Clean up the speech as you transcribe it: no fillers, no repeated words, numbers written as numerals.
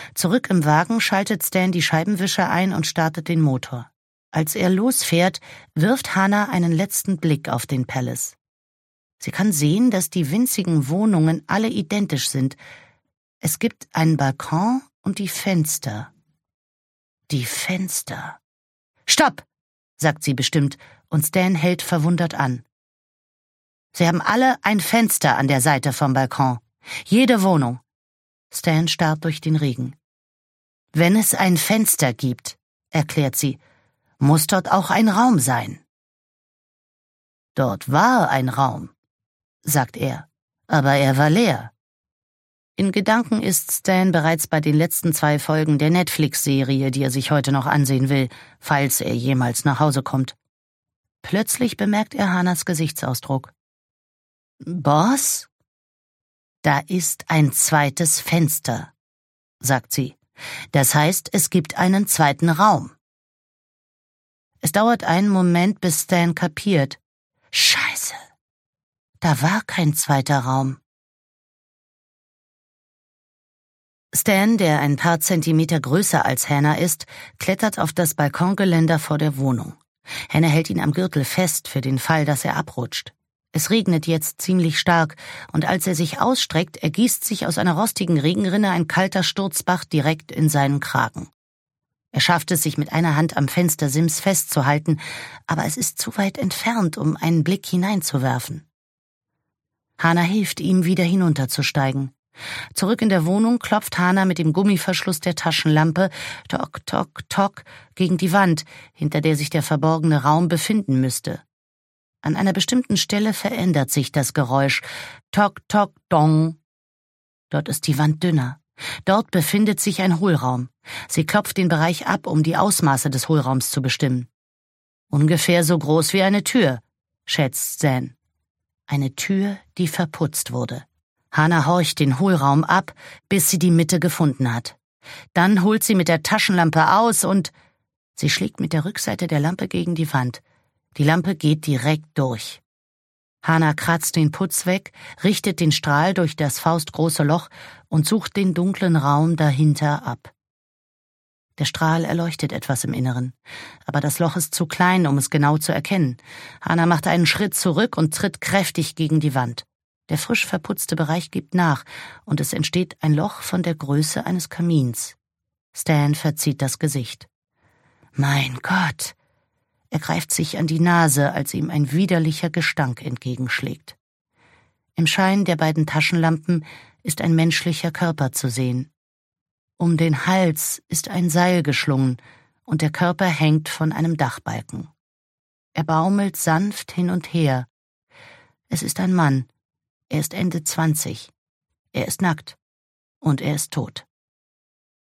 Zurück im Wagen schaltet Stan die Scheibenwischer ein und startet den Motor. Als er losfährt, wirft Hannah einen letzten Blick auf den Palace. Sie kann sehen, dass die winzigen Wohnungen alle identisch sind. Es gibt einen Balkon und die Fenster. Die Fenster. »Stopp«, sagt sie bestimmt, und Stan hält verwundert an. Sie haben alle ein Fenster an der Seite vom Balkon. Jede Wohnung. Stan starrt durch den Regen. »Wenn es ein Fenster gibt«, erklärt sie, »muss dort auch ein Raum sein.« »Dort war ein Raum«, sagt er, »aber er war leer.« In Gedanken ist Stan bereits bei den letzten 2 Folgen der Netflix-Serie, die er sich heute noch ansehen will, falls er jemals nach Hause kommt. Plötzlich bemerkt er Hannahs Gesichtsausdruck. »Boss?« »Da ist ein zweites Fenster«, sagt sie. »Das heißt, es gibt einen zweiten Raum.« Es dauert einen Moment, bis Stan kapiert. Scheiße, da war kein zweiter Raum. Stan, der ein paar Zentimeter größer als Hannah ist, klettert auf das Balkongeländer vor der Wohnung. Hannah hält ihn am Gürtel fest, für den Fall, dass er abrutscht. Es regnet jetzt ziemlich stark, und als er sich ausstreckt, ergießt sich aus einer rostigen Regenrinne ein kalter Sturzbach direkt in seinen Kragen. Er schafft es, sich mit einer Hand am Fenstersims festzuhalten, aber es ist zu weit entfernt, um einen Blick hineinzuwerfen. Hannah hilft ihm, wieder hinunterzusteigen. Zurück in der Wohnung klopft Hannah mit dem Gummiverschluss der Taschenlampe »Tok, tok, tok« gegen die Wand, hinter der sich der verborgene Raum befinden müsste. An einer bestimmten Stelle verändert sich das Geräusch. »Tok, tok, dong«. Dort ist die Wand dünner. Dort befindet sich ein Hohlraum. Sie klopft den Bereich ab, um die Ausmaße des Hohlraums zu bestimmen. »Ungefähr so groß wie eine Tür«, schätzt Stan. Eine Tür, die verputzt wurde. Hannah horcht den Hohlraum ab, bis sie die Mitte gefunden hat. Dann holt sie mit der Taschenlampe aus und sie schlägt mit der Rückseite der Lampe gegen die Wand. Die Lampe geht direkt durch. Hannah kratzt den Putz weg, richtet den Strahl durch das faustgroße Loch und sucht den dunklen Raum dahinter ab. Der Strahl erleuchtet etwas im Inneren, aber das Loch ist zu klein, um es genau zu erkennen. Hannah macht einen Schritt zurück und tritt kräftig gegen die Wand. Der frisch verputzte Bereich gibt nach, und es entsteht ein Loch von der Größe eines Kamins. Stan verzieht das Gesicht. »Mein Gott!« Er greift sich an die Nase, als ihm ein widerlicher Gestank entgegenschlägt. Im Schein der beiden Taschenlampen ist ein menschlicher Körper zu sehen. Um den Hals ist ein Seil geschlungen, und der Körper hängt von einem Dachbalken. Er baumelt sanft hin und her. Es ist ein Mann. Er ist Ende 20. Er ist nackt. Und er ist tot.